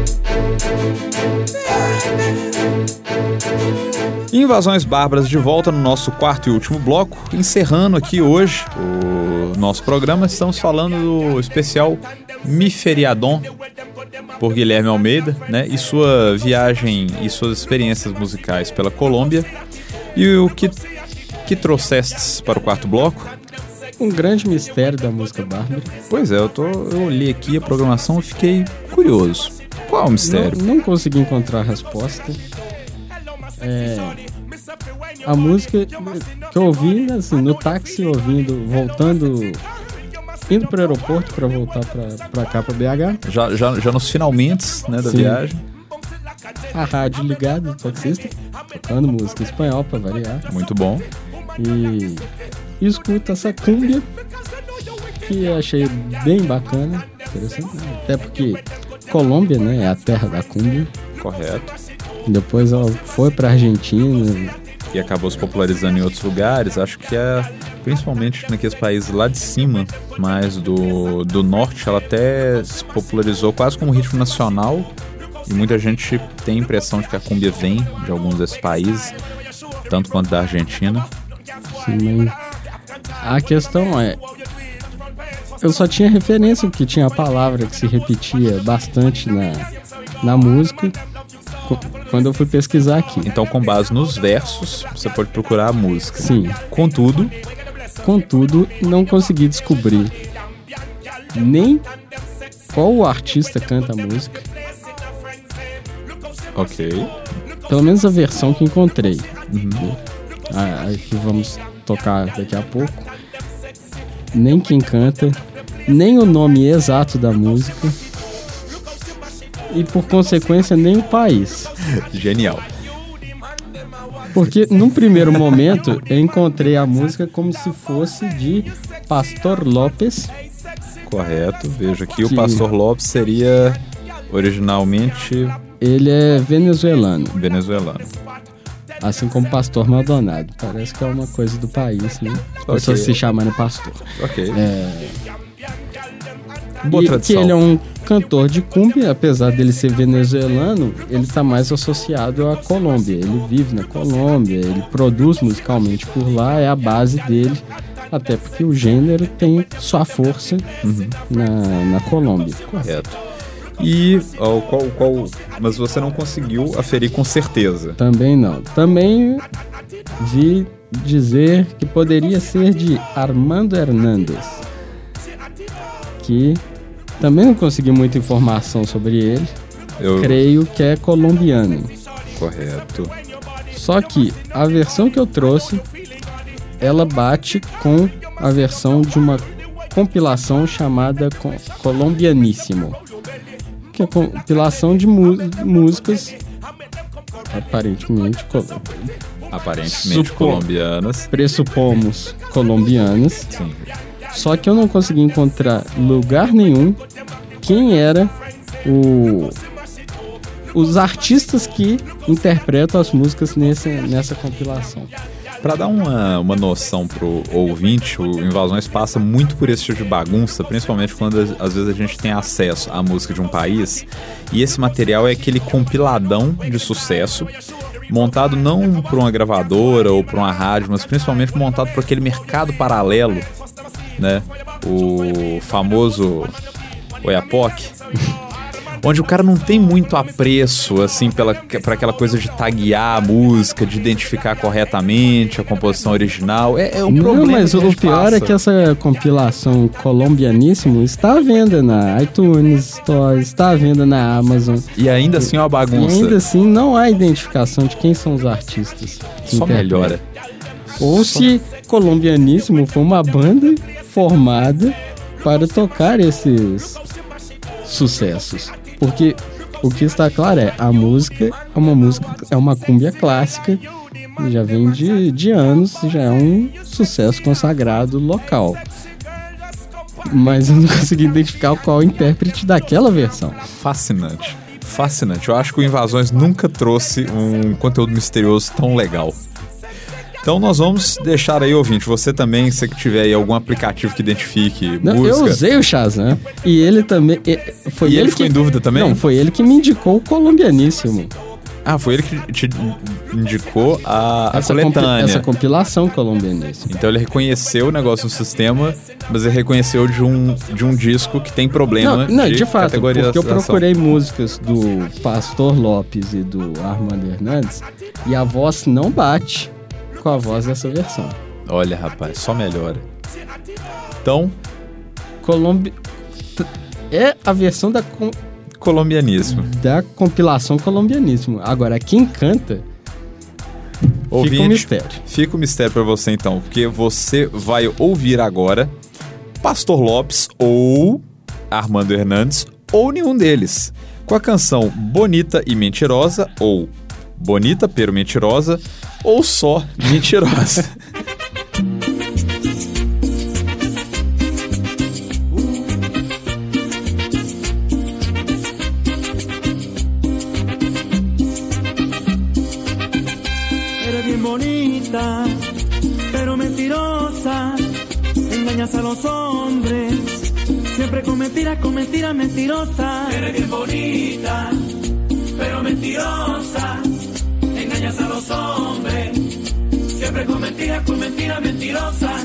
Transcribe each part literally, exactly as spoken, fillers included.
Invasões Bárbaras de volta no nosso quarto e último bloco, encerrando aqui hoje o nosso programa. Estamos falando do especial Mi Feriadon por Guilherme Almeida, né, e sua viagem e suas experiências musicais pela Colômbia. E o que, que trouxestes para o quarto bloco? Um grande mistério da música bárbara. Pois é, eu, tô, eu olhei aqui a programação e fiquei curioso. Qual é o mistério? Não, não consegui encontrar a resposta. É, a música que eu ouvi, assim, no táxi, ouvindo, voltando, indo pro aeroporto para voltar pra, pra cá, pra B H. Já, já, já nos finalmente, né, da Sim. viagem. A rádio ligada, do taxista, tocando música em espanhol pra variar. Muito bom. E, e escuta essa cúmbia, que eu achei bem bacana, interessante, né? Até porque Colômbia, né, é a terra da cúmbia. Correto. Depois ela foi pra Argentina. E acabou se popularizando em outros lugares. Acho que é principalmente naqueles países lá de cima, mais do, do norte, ela até se popularizou quase como ritmo nacional. E muita gente tem a impressão de que a cúmbia vem de alguns desses países, tanto quanto da Argentina. Sim, mas a questão é, eu só tinha referência porque tinha a palavra que se repetia bastante na, na música quando eu fui pesquisar aqui. Então, com base nos versos, você pode procurar a música. Sim. Contudo, Contudo, não consegui descobrir nem qual o artista canta a música. ok. Pelo menos a versão que encontrei. Uhum. A, a que vamos tocar daqui a pouco. Nem quem canta, nem o nome exato da música. E por consequência, nem o país. Genial. Porque num primeiro momento eu encontrei a música como se fosse de Pastor López. Correto. Veja aqui, Que- o Pastor Lopes seria originalmente Ele é venezuelano, venezuelano. assim como Pastor Maldonado. Parece que é uma coisa do país, né? Ok. Pessoas se chamando Pastor. Ok. É, Boa e tradição. que ele é um cantor de cumbia, apesar dele ser venezuelano, ele está mais associado à Colômbia. Ele vive na Colômbia, ele produz musicalmente por lá, é a base dele, até porque o gênero tem sua força Uhum. na, na Colômbia. Correto. E ó, qual, qual, mas você não conseguiu aferir com certeza. Também não. Também vi dizer que poderia ser de Armando Hernández, que também não consegui muita informação sobre ele. Eu... Creio que é colombiano. Correto. Só que a versão que eu trouxe, ela bate com a versão de uma compilação chamada Co- Colombianíssimo, que é compilação de mu- músicas aparentemente col- Aparentemente Supo- colombianas. pressupomos colombianas. Sim. Só que eu não consegui encontrar lugar nenhum quem era o os artistas que interpretam as músicas nesse, nessa compilação. Para dar uma, uma noção pro ouvinte, o Invasões passa muito por esse tipo de bagunça, principalmente quando às vezes a gente tem acesso à música de um país, e esse material é aquele compiladão de sucesso, montado não por uma gravadora ou por uma rádio, mas principalmente montado por aquele mercado paralelo, né? O famoso Oiapoque, onde o cara não tem muito apreço, assim, pela, pra aquela coisa de taguear a música, de identificar corretamente a composição original. É, é um Não, problema mas que a o gente pior passa. é que essa compilação Colombianíssimo está à venda na iTunes Store, está à venda na Amazon. E ainda assim é uma E bagunça. ainda assim não há identificação de quem são os artistas que Só interpretam. melhora. Ou se Colombianíssimo foi uma banda formada para tocar esses sucessos. Porque o que está claro é, a música é uma música, é uma cúmbia clássica, já vem de, de anos, já é um sucesso consagrado local. Mas eu não consegui identificar qual é o intérprete daquela versão. Fascinante. Fascinante. Eu acho que o Invasões nunca trouxe um conteúdo misterioso tão legal. Então nós vamos deixar aí, ouvinte, você também, se tiver aí algum aplicativo que identifique Não, música... Eu usei o Shazam e ele também... Foi e ele, ele ficou que, em dúvida também? Não, foi ele que me indicou o Colombianíssimo. Ah, foi ele que te indicou a, a essa coletânea. Compi, essa compilação Colombianíssimo. Então ele reconheceu o negócio no sistema, mas ele reconheceu de um, de um disco que tem problema não, não, de, de fato, categorização. porque eu procurei músicas do Pastor Lopes e do Armando Hernandes e a voz não bate com a voz dessa versão. Olha, rapaz, só melhora. Então... Colombi... É a versão da... Com... Colombianíssimo. Da compilação Colombianíssimo. Agora, quem canta... Ouvinte, fica um mistério. Fica um mistério pra você, então. Porque você vai ouvir agora Pastor Lopes ou Armando Hernandes ou nenhum deles. Com a canção Bonita e Mentirosa ou Bonita pero Mentirosa ou só Mentirosa. Eres bien bonita, pero mentirosa, engañas a los hombres, siempre con mentiras, con mentiras mentirosas. Eres bien bonita, pero mentirosa, engañas a los hombres, siempre con mentiras, con mentiras mentirosas.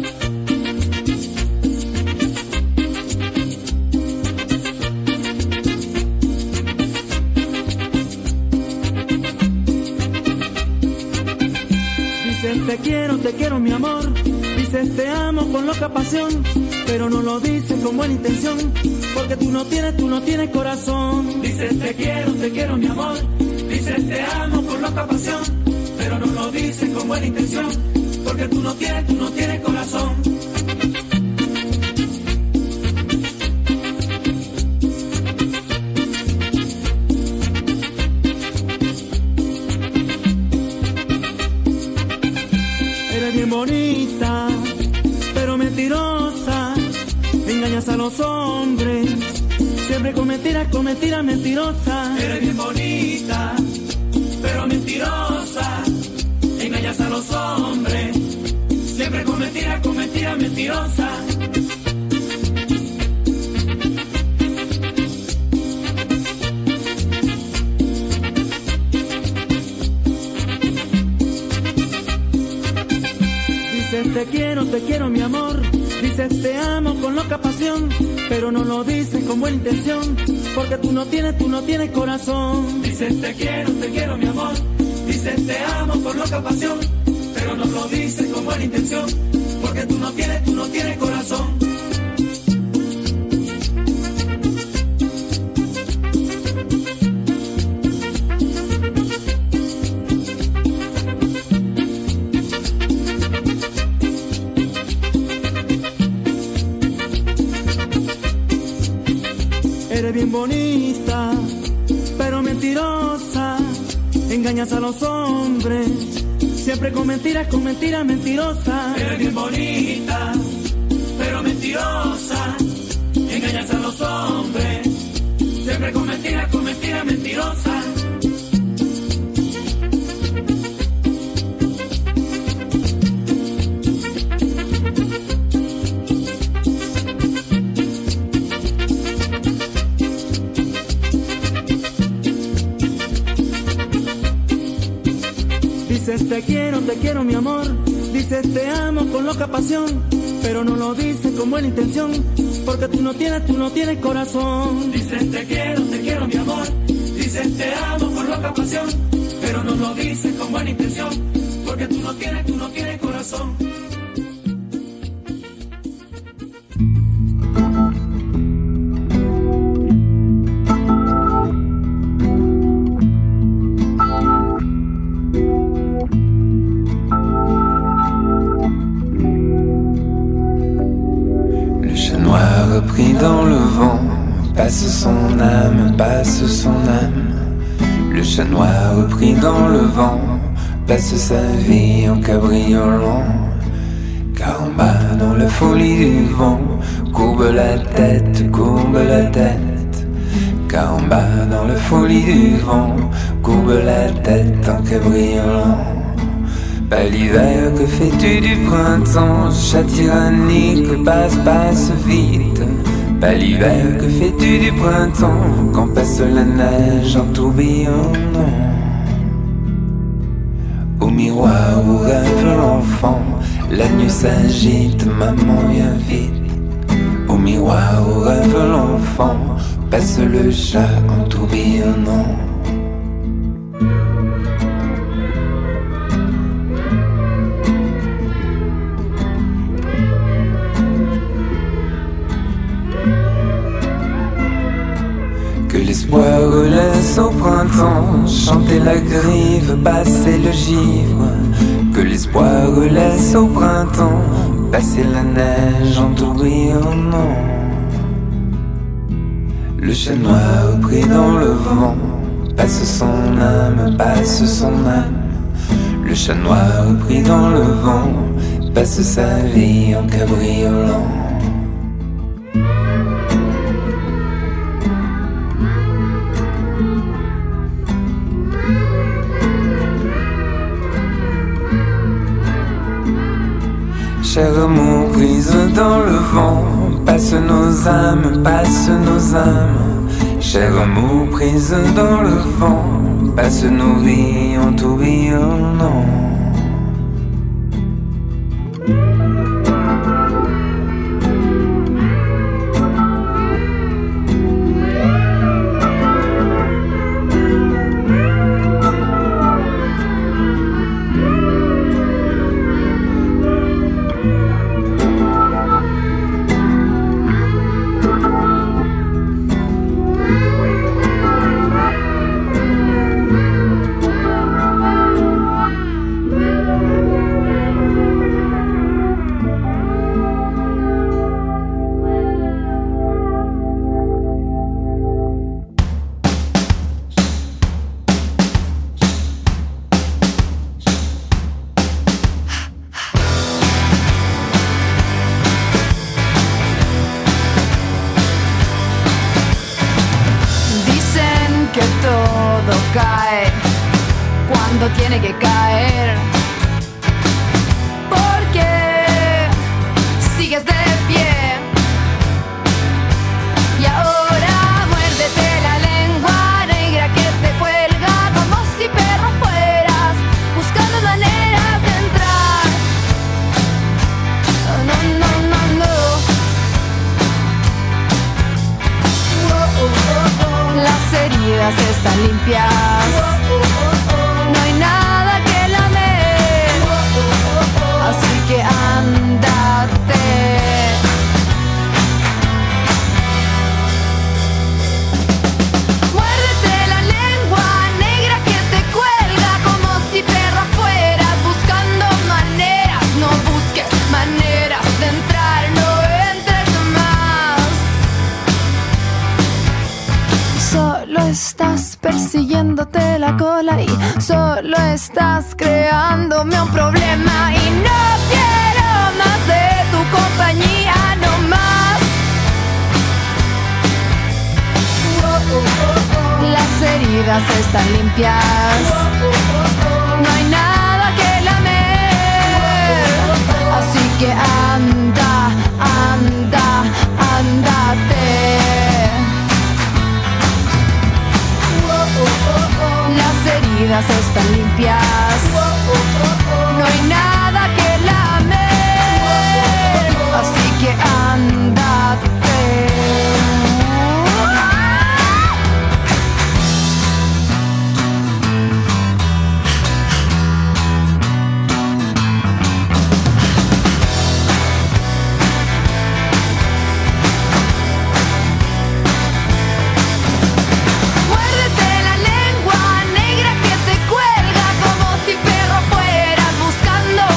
Dices te quiero, te quiero mi amor, dices te amo con loca pasión, pero no lo dices con buena intención, porque tú no tienes, tú no tienes corazón. Dices te quiero, te quiero mi amor, dices te amo con loca pasión, pero no lo dices con buena intención, porque tú no tienes, tú no tienes corazón. Eres bien bonita, pero mentirosa, engañas a los hombres, siempre con mentiras, con mentiras mentirosas. Eres bien bonita, pero mentirosa, engañas a los hombres, siempre con mentiras, con mentiras mentirosas. Dices te quiero, te quiero mi amor, dices te amo con loca pasión, pero no lo dices con buena intención, porque tú no tienes, tú no tienes corazón. Dices te quiero, te quiero mi amor, dices te amo con loca pasión, pero no lo dices con buena intención, porque tú no tienes, tú no tienes corazón. Eres bien bonita, pero mentirosa, engañas a los hombres, siempre con mentiras, con mentiras mentirosas. Eres bien bonita, pero mentirosa, engañas a los hombres, siempre con mentiras, con mentiras mentirosas. Dices te quiero, te quiero mi amor, dices te amo con loca pasión, pero no lo dices con buena intención, porque tú no tienes, tú no tienes corazón. Dices te quiero, te quiero mi amor, dices te amo con loca pasión, pero no lo dices con buena intención, porque tú no tienes, tú no tienes corazón. Repris dans le vent, passe son âme, passe son âme. Le chat noir repris dans le vent, passe sa vie en cabriolant. Car en bas dans la folie du vent, courbe la tête, courbe la tête. Car en bas dans la folie du vent, courbe la tête en cabriolant. Pas l'hiver, que fais-tu du printemps? Chat tyrannique, passe, passe vite. Pas l'hiver, que fais-tu du printemps? Quand passe la neige en tourbillonnant. Au miroir où rêve l'enfant, la nuit s'agite, maman viens vite. Au miroir où rêve l'enfant, passe le chat en tourbillonnant. Que l'espoir relaisse au printemps, chanter la grive, passer le givre. Que l'espoir relaisse au printemps, passer la neige en tourbillonnant. Le chat noir pris dans le vent, passe son âme, passe son âme. Le chat noir pris dans le vent, passe sa vie en cabriolant. Cher amour prise dans le vent, passe nos âmes, passe nos âmes. Cher amour prise dans le vent, passe nos vies en tourbillonnant. Tiene que caer, porque sigues de pie. Y ahora muérdete la lengua negra que te cuelga, como si perro fueras buscando maneras de entrar. No, no, no, no. Oh, oh, oh, oh. Las heridas están limpias. No hay nada que lamer, así que ándate. Muérdete la lengua negra que te cuelga, como si perro fueras buscando maneras. No busques maneras de entrar, no entres más. Solo estás persiguiéndote la cola y solo estás creándome un problema. Y no quiero más de tu compañía, no más. Las heridas están limpias, no hay nada que lamer, así que anda, anda, ándate. Las heridas están limpias, no hay nada que lamer, así que ándate. Buscando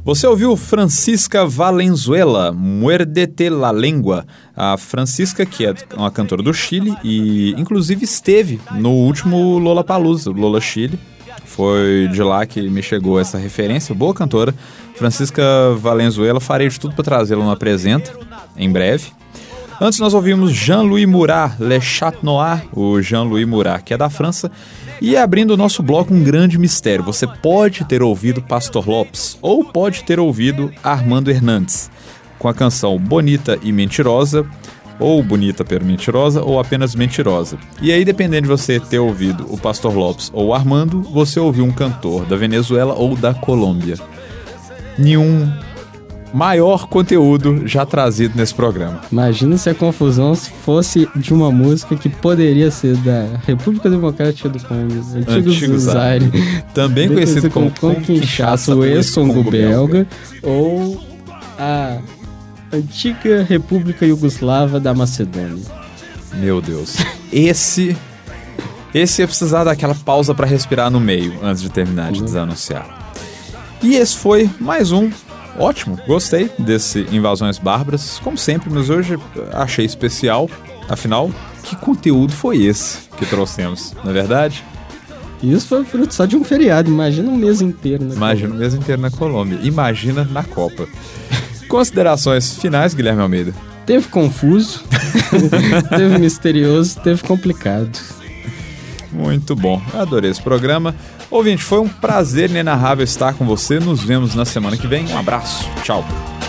Você ouviu Francisca Valenzuela, Muérdete la Lengua. A Francisca, que é uma cantora do Chile e inclusive esteve no último Lollapalooza, Lola Chile. Foi de lá que me chegou essa referência. Boa cantora. Francisca Valenzuela, farei de tudo para trazê-la no Apresenta, em breve. Antes nós ouvimos Jean-Louis Murat, Le Chat Noir, o Jean-Louis Murat, que é da França. E abrindo o nosso bloco, um grande mistério. Você pode ter ouvido Pastor Lopes ou pode ter ouvido Armando Hernandes, com a canção Bonita e Mentirosa, ou Bonita pero Mentirosa, ou apenas Mentirosa. E aí, dependendo de você ter ouvido o Pastor Lopes ou o Armando, você ouviu um cantor da Venezuela ou da Colômbia. Nenhum maior conteúdo já trazido nesse programa. Imagina se a confusão fosse de uma música que poderia ser da República Democrática do Congo, antigo, antigo Zaire, também conhecido como Congo Kinshasa, o ex-Congo belga, ou a antiga República Iugoslava da Macedônia. Meu Deus. Esse esse ia precisar daquela pausa para respirar no meio antes de terminar de desanunciar. E esse foi mais um. Ótimo, gostei desse Invasões Bárbaras, como sempre, mas hoje achei especial. Afinal, que conteúdo foi esse que trouxemos, não é verdade? Isso foi fruto só de um feriado, imagina um mês inteiro na Imagina um mês inteiro na Colômbia, imagina na Copa. Considerações finais, Guilherme Almeida? Teve confuso, teve misterioso, teve complicado. Muito bom, adorei esse programa. Ouvinte, foi um prazer inenarrável estar com você. Nos vemos na semana que vem. Um abraço, tchau.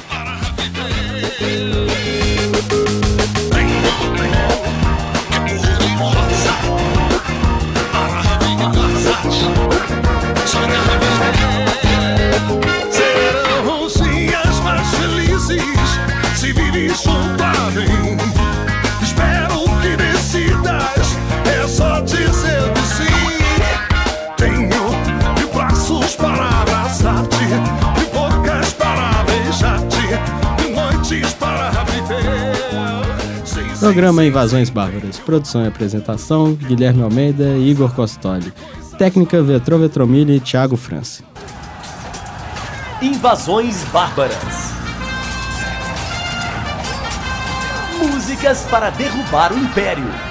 Serão os dias mais felizes se vives junto a mim. Espero que decidas, é só dizendo sim. Tenho de braços para abraçar-te, de bocas para beijar-te, de noites para viver. Programa Invasões Bárbaras. Produção e apresentação, Guilherme Almeida e Igor Costoli. Técnica, Vetro Vetromilli e Thiago França. Invasões Bárbaras. Músicas para derrubar o Império.